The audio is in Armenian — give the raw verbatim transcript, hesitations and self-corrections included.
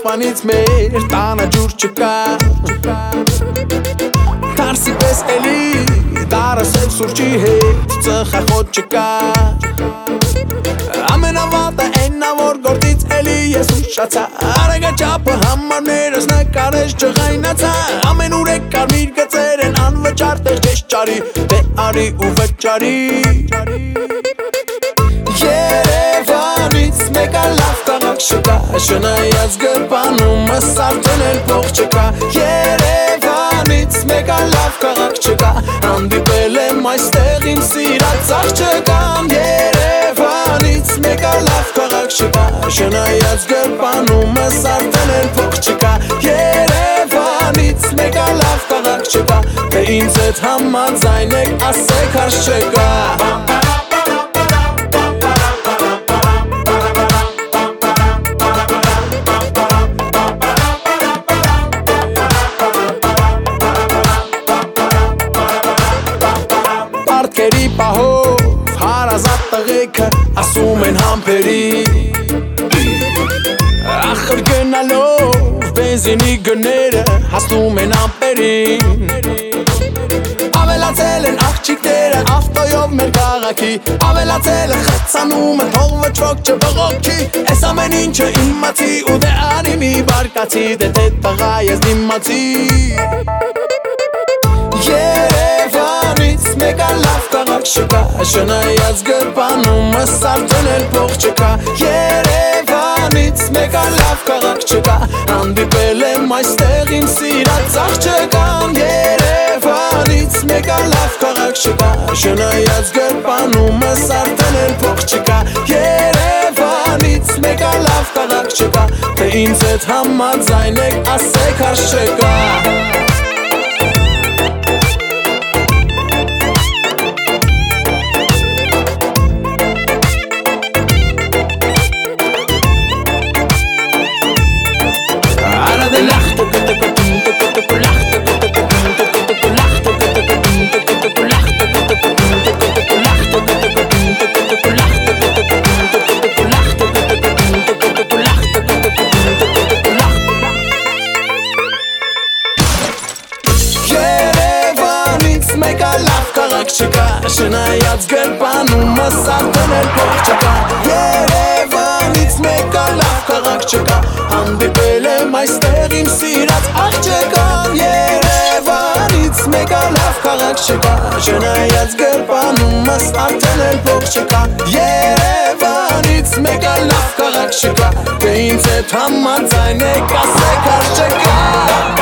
Երևանից մեր տանը ջուր չկա Թարսի պես էլի դարսել սուրճի հետ ծխախոտ չկա Ամենավատը էննա որ գործից էլի ես ուշացա Արեգա չապը համարներս նկարես չղայնացա Ամեն ուր է կարմիր գծեր են անվճար տեղ չես ճարի Դե արի ու վճարի Երևանից մեկա լավ տաղակ չկա Շնայած գրպանումս արդեն էլ փող չկա Երևանից մեկա լավ քաղաք չկա Հանդիպել եմ այստեղ իմ սիրած աղջկան Երևանից մեկա լավ քաղաք չկա Շնայած գրպանումս արդեն էլ փող չկա Երևանից մեկա լավ քաղաք չկա Թե ինձ հետ համաձայն եք ասեք հարց չկա Պարտքերի պահով հարազատ տղեկը ասում են համբերի Ախր գնալով բենզինի գները հասնում են ամպերին Ավելացել են աղջիկները ավտոյով մեր քաղաքի Ավելացել է խցանում են թող վճվոք չբղոքի Ես ամեն ինչը իմացի ու դե անի մի բարկացի Դե թե տղա ես դիմացի Երևանից մեկա լավ քաղաք չկա Շնայած գրպանումս արդեն էլ փող չկա Երևանից մեկա լավ քաղաք չկա Հանդիպել եմ այստեղ իմ սիրած աղջկան Երևանից մեկա լավ քաղաք չկա Շնայած գրպանումս արդեն էլ փող չկա Երևանից մեկա լավ քաղաք չկա Թե ինձ հետ համաձայն եք ասեք հարց չկա Մեկա լավ քաղաք չկա Շնայած գրպանումս արդեն էլ փող չկա Երևանից մեկա լավ քաղաք չկա Հանդիպել եմ այստեղ իմ սիրած աղջկան Երևանից մեկա լավ քաղաք չկա Շնայած գրպանումս արդեն էլ փող չկա Երևանից մեկա լավ քաղաք չկա Թե ինձ հետ համաձայն եք ասեք հարց չկա